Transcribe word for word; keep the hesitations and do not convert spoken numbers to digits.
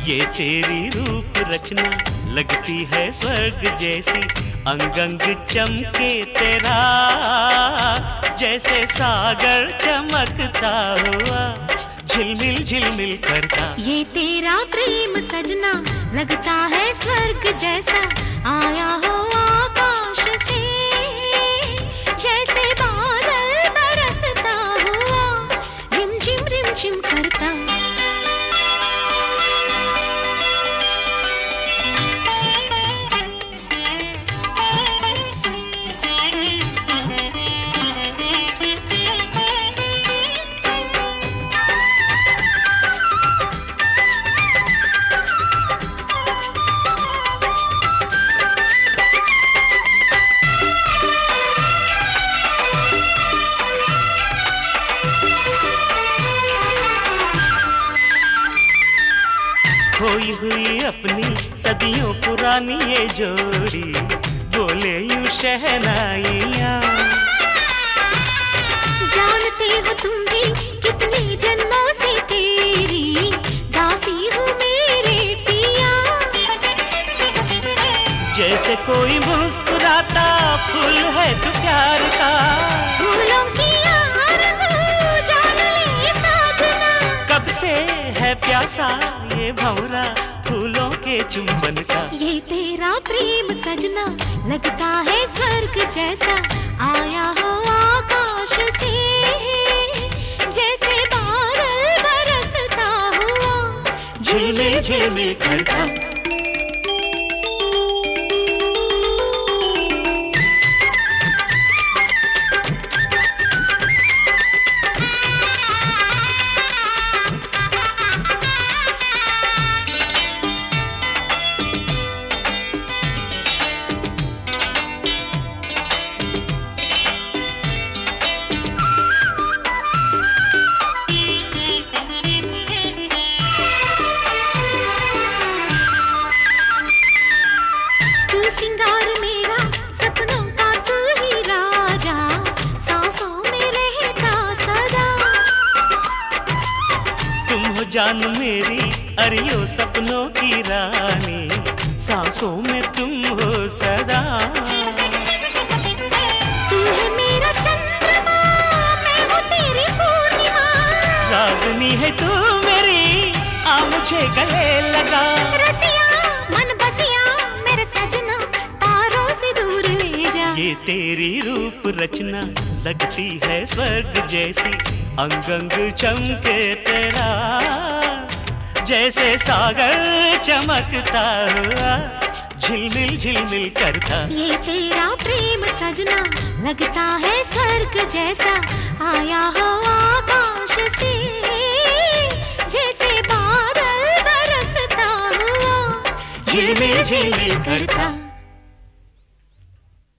ये तेरी रूप रचना लगती है स्वर्ग जैसी, अंग अंग चमके तेरा जैसे सागर चमकता हुआ झिलमिल झिलमिल करता। ये तेरा प्रेम सजना लगता है स्वर्ग जैसा, आया हो आकाश से जैसे बादल बरसता हुआ रिम झिम रिम झिम करता। खोई हुई अपनी सदियों पुरानी ये जोड़ी, बोले यूं शहनाइयाँ। जानते हो तुम भी कितने जन्मों से तेरी दासी हूँ मेरे पिया। जैसे कोई मुस्कुराता फूल है तू प्यार का, फूलों की आरज़ू जान ले साजना। कब से है प्यासा ये भंवरा फूलों के चुंबन का। ये तेरा प्रेम सजना लगता है स्वर्ग जैसा, आया हो आकाश से जैसे बादल बरसता हुआ झिलमिल झिलमिल करता। सिंगार मेरा सपनों का तू ही राजा, सांसों में रहता सदा। तुम हो जान मेरी अरियो सपनों की रानी, सांसों में तुम हो सदा। तू है मेरा चंद्रमा, मैं हूँ तेरी पूर्णिमा। रागनी है तू मेरी, आ मुझे गले लगा। रसिया मन बसिया मेरे सजना, तारों से दूर ले जा। ये तेरी रूप रचना लगती है स्वर्ग जैसी, अंग अंग चमके तेरा जैसे सागर चमकता हुआ झिलमिल झिलमिल करता। ये तेरा प्रेम सजना लगता है स्वर्ग जैसा, आया हो आकाश से जैसे बादल बरसता हुआ झिलमिल झिलमिल करता।